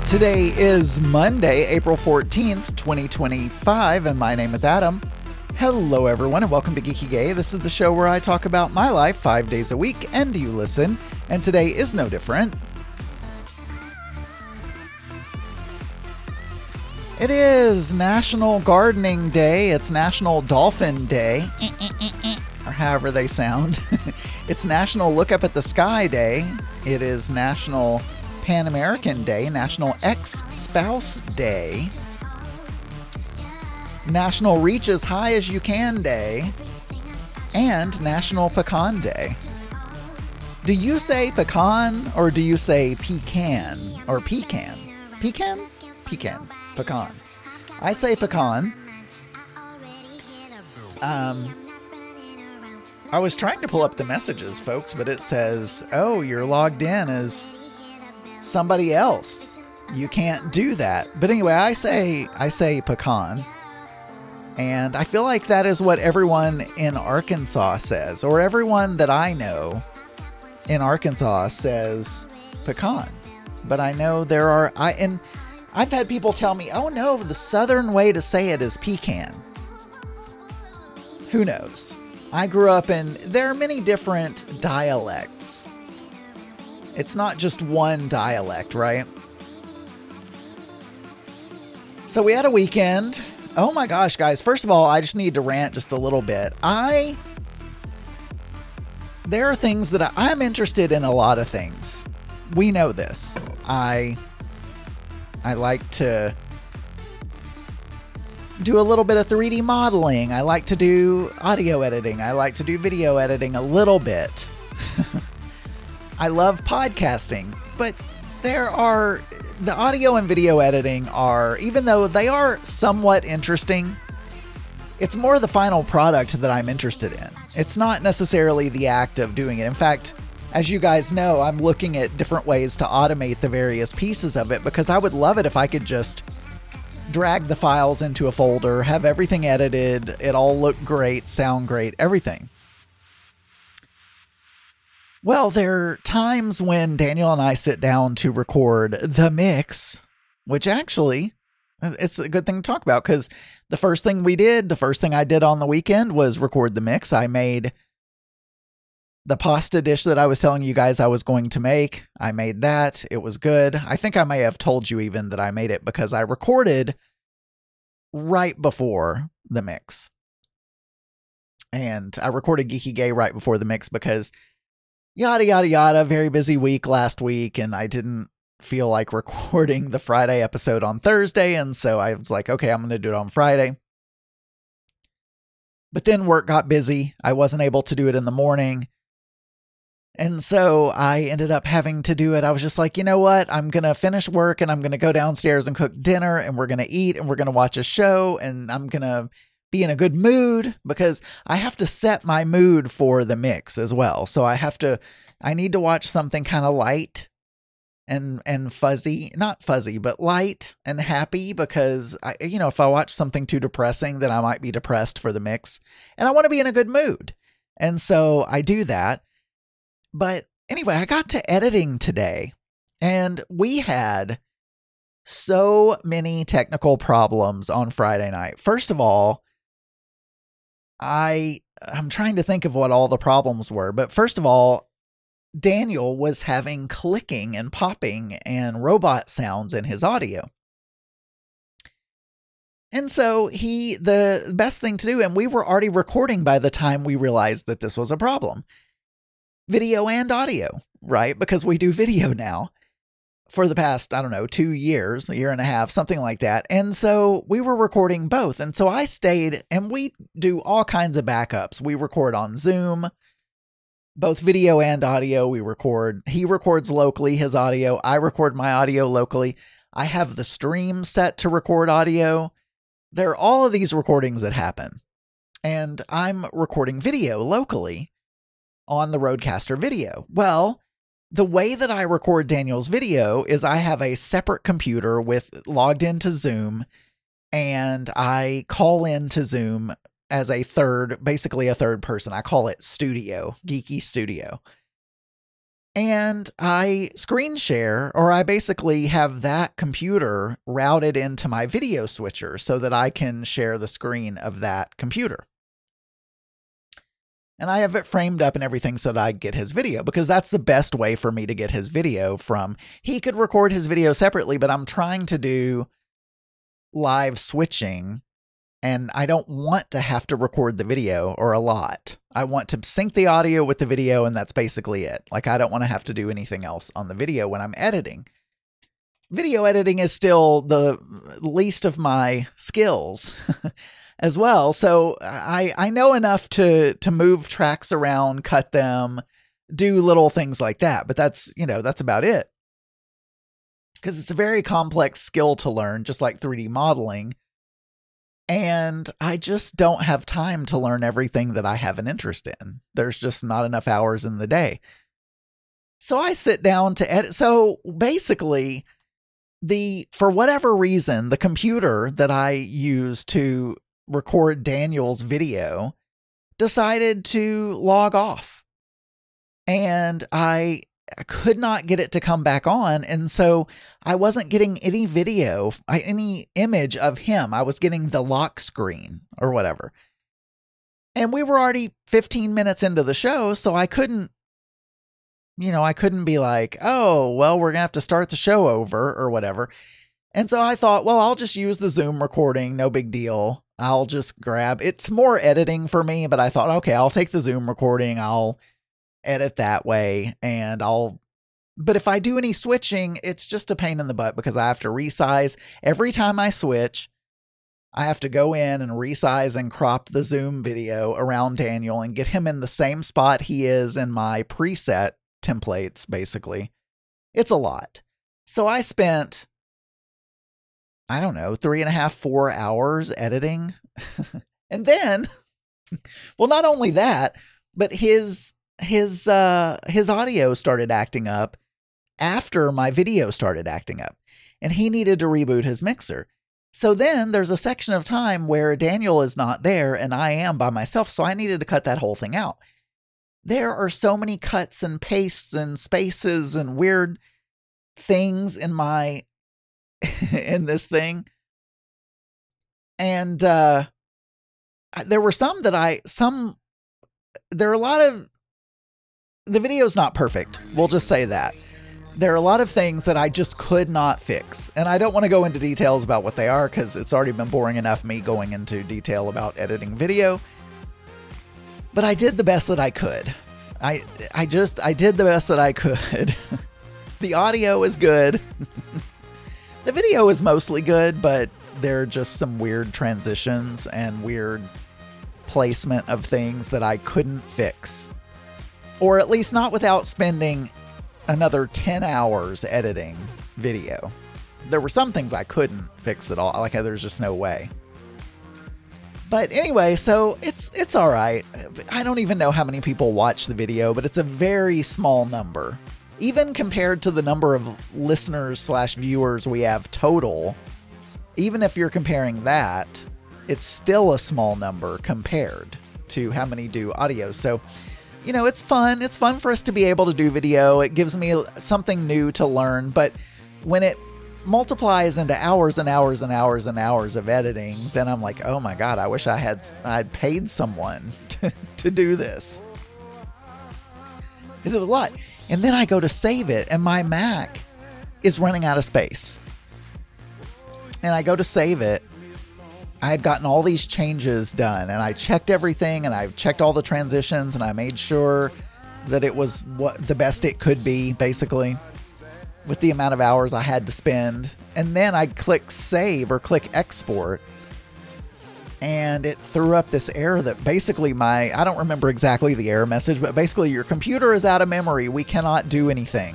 Today is Monday, April 14th, 2025, and my name is Adam. Hello, everyone, and welcome to Geeky Gay. This is the show where I talk about my life 5 days a week, and you listen, and today is no different. It is National Gardening Day. It's National Dolphin Day, or however they sound. It's National Look Up at the Sky Day. It is National Pan American Day, National Ex-Spouse Day, National Reach as High as You Can Day, and National Pecan Day. Do you say pecan or do you say pecan or pecan? Pecan? Pecan. Pecan. I say pecan. I was trying to pull up the messages, folks, but it says, oh, you're logged in as somebody else. You can't do that. But anyway, I say pecan. And I feel like that is what everyone in Arkansas says, or everyone that I know in Arkansas says pecan. But I know I've had people tell me, oh no, the southern way to say it is pecan. Who knows? I grew up there are many different dialects. It's not just one dialect, right? So we had a weekend. Oh my gosh, guys. First of all, I just need to rant just a little bit. There are things that I'm interested in, a lot of things. We know this. I like to do a little bit of 3D modeling. I like to do audio editing. I like to do video editing a little bit. I love podcasting, but the audio and video editing are, even though they are somewhat interesting, it's more the final product that I'm interested in. It's not necessarily the act of doing it. In fact, as you guys know, I'm looking at different ways to automate the various pieces of it, because I would love it if I could just drag the files into a folder, have everything edited, it all look great, sound great, everything. Well, there are times when Daniel and I sit down to record the mix, which actually, it's a good thing to talk about, because the first thing I did on the weekend was record the mix. I made the pasta dish that I was telling you guys I was going to make. I made that. It was good. I think I may have told you even that I made it because I recorded right before the mix. And I recorded Geeky Gay right before the mix because yada, yada, yada, very busy week last week, and I didn't feel like recording the Friday episode on Thursday, and so I was like, okay, I'm going to do it on Friday. But then work got busy. I wasn't able to do it in the morning. And so I ended up having to do it. I was just like, you know what? I'm going to finish work and I'm going to go downstairs and cook dinner, and we're going to eat and we're going to watch a show, and I'm going to be in a good mood, because I have to set my mood for the mix as well. So I need to watch something kind of light and fuzzy, not fuzzy, but light and happy, because if I watch something too depressing, then I might be depressed for the mix, and I want to be in a good mood. And so I do that. But anyway, I got to editing today, and we had so many technical problems on Friday night. First of all, I'm trying to think of what all the problems were, but first of all, Daniel was having clicking and popping and robot sounds in his audio. And so the best thing to do, and we were already recording by the time we realized that this was a problem. Video and audio, right? Because we do video now for the past, 2 years, a year and a half, something like that. And so we were recording both. And so I stayed, and we do all kinds of backups. We record on Zoom, both video and audio. He records locally his audio. I record my audio locally. I have the stream set to record audio. There are all of these recordings that happen. And I'm recording video locally on the Rodecaster Video. Well, the way that I record Daniel's video is I have a separate computer logged into Zoom, and I call into Zoom as basically a third person. I call it Studio, Geeky Studio. And I screen share, or I basically have that computer routed into my video switcher so that I can share the screen of that computer. And I have it framed up and everything so that I get his video, because that's the best way for me to get his video from. He could record his video separately, but I'm trying to do live switching, and I don't want to have to record the video or a lot. I want to sync the audio with the video, and that's basically it. Like, I don't want to have to do anything else on the video when I'm editing. Video editing is still the least of my skills as well. So I know enough to move tracks around, cut them, do little things like that. But that's about it. Because it's a very complex skill to learn, just like 3D modeling. And I just don't have time to learn everything that I have an interest in. There's just not enough hours in the day. So I sit down to edit. So basically, for whatever reason, the computer that I use to record Daniel's video decided to log off. And I could not get it to come back on. And so I wasn't getting any video, any image of him. I was getting the lock screen or whatever. And we were already 15 minutes into the show, so I couldn't be like, oh, well, we're going to have to start the show over or whatever. And so I thought, well, I'll just use the Zoom recording. No big deal. I'll just it's more editing for me, but I thought, okay, I'll take the Zoom recording. I'll edit that way, but if I do any switching, it's just a pain in the butt because I have to resize. Every time I switch, I have to go in and resize and crop the Zoom video around Daniel and get him in the same spot he is in my preset templates, basically. It's a lot. So I spent, 3.5, 4 hours editing. And then, well, not only that, but his audio started acting up after my video started acting up, and he needed to reboot his mixer. So then there's a section of time where Daniel is not there and I am by myself. So I needed to cut that whole thing out. There are so many cuts and pastes and spaces and weird things in this thing. And, there were there are a lot of, the video's not perfect. We'll just say that. There are a lot of things that I just could not fix. And I don't want to go into details about what they are because it's already been boring enough me going into detail about editing video. But I did the best that I could. I did the best that I could. The audio is good. The video is mostly good, but there are just some weird transitions and weird placement of things that I couldn't fix. Or at least not without spending another 10 hours editing video. There were some things I couldn't fix at all. Like, there's just no way. But anyway, so it's all right. I don't even know how many people watch the video, but it's a very small number. Even compared to the number of listeners/viewers we have total, even if you're comparing that, it's still a small number compared to how many do audio. So, it's fun. It's fun for us to be able to do video. It gives me something new to learn. But when it multiplies into hours and hours and hours and hours of editing, then I'm like, oh my God, I wish I'd paid someone to do this. Because it was a lot. And then I go to save it and my Mac is running out of space. And I go to save it. I had gotten all these changes done and I checked everything and I checked all the transitions and I made sure that it was the best it could be, basically, with the amount of hours I had to spend. And then I click save or click export and it threw up this error that basically I don't remember exactly the error message, but basically your computer is out of memory. We cannot do anything.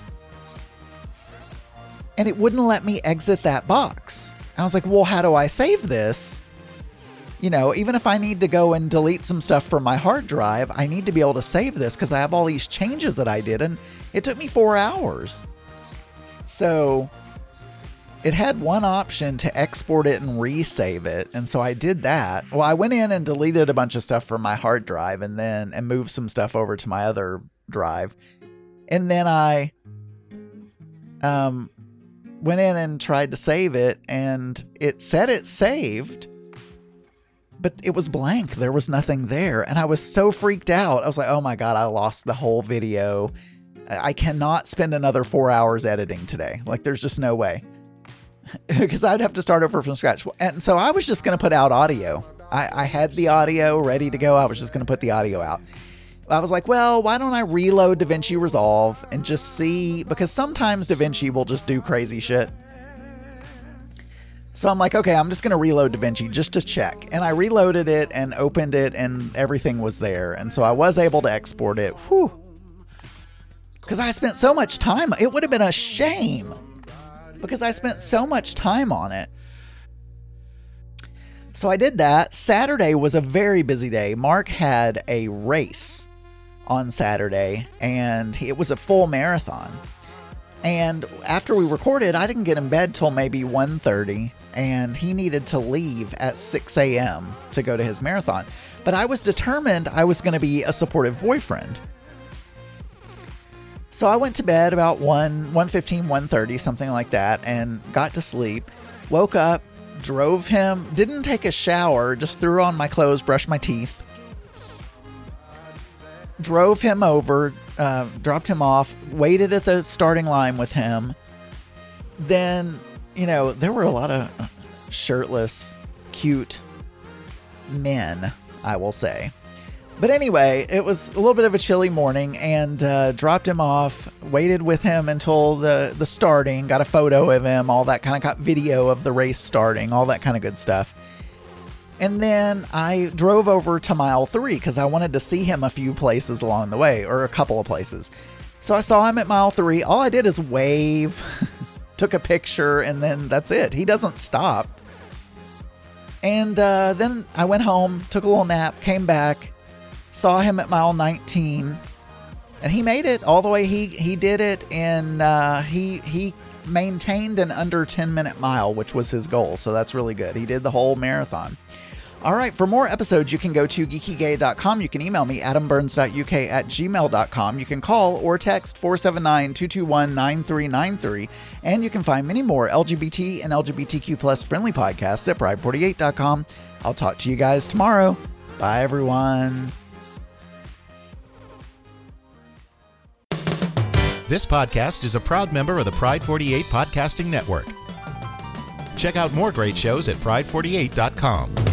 And it wouldn't let me exit that box. I was like, well, how do I save this? Even if I need to go and delete some stuff from my hard drive, I need to be able to save this because I have all these changes that I did, and it took me 4 hours. So it had one option to export it and resave it, and so I did that. Well, I went in and deleted a bunch of stuff from my hard drive and moved some stuff over to my other drive. And then I went in and tried to save it, and it said it saved, but it was blank. There was nothing there. And I was so freaked out. I was like, oh my God, I lost the whole video. I cannot spend another 4 hours editing today. Like, there's just no way. Because I'd have to start over from scratch. And so I was just going to put out audio. I had the audio ready to go. I was just going to put the audio out. I was like, well, why don't I reload DaVinci Resolve and just see, because sometimes DaVinci will just do crazy shit. So I'm like, okay, I'm just going to reload DaVinci just to check. And I reloaded it and opened it, and everything was there. And so I was able to export it. Whew. Because I spent so much time. It would have been a shame because I spent so much time on it. So I did that. Saturday was a very busy day. Mark had a race on Saturday, and it was a full marathon. And after we recorded, I didn't get in bed till maybe 1:30, and he needed to leave at 6 a.m. to go to his marathon. But I was determined I was going to be a supportive boyfriend. So I went to bed about 1:15, 1:30, something like that, and got to sleep. Woke up, drove him, didn't take a shower, just threw on my clothes, brushed my teeth. Drove him over, dropped him off, waited at the starting line with him. Then, there were a lot of shirtless, cute men, I will say. But anyway, it was a little bit of a chilly morning, and dropped him off, waited with him until the starting, got a photo of him, all that kind of, got video of the race starting, all that kind of good stuff. And then I drove over to mile 3 because I wanted to see him a few places along the way, or a couple of places. So I saw him at mile 3. All I did is wave, took a picture, and then that's it. He doesn't stop. And then I went home, took a little nap, came back, saw him at mile 19, and he made it all the way. He did it, and he maintained an under 10-minute mile, which was his goal. So that's really good. He did the whole marathon. All right, for more episodes, you can go to geekygay.com. You can email me, adamburns.uk@gmail.com. You can call or text 479-221-9393. And you can find many more LGBT and LGBTQ plus friendly podcasts at pride48.com. I'll talk to you guys tomorrow. Bye, everyone. This podcast is a proud member of the Pride 48 Podcasting Network. Check out more great shows at pride48.com.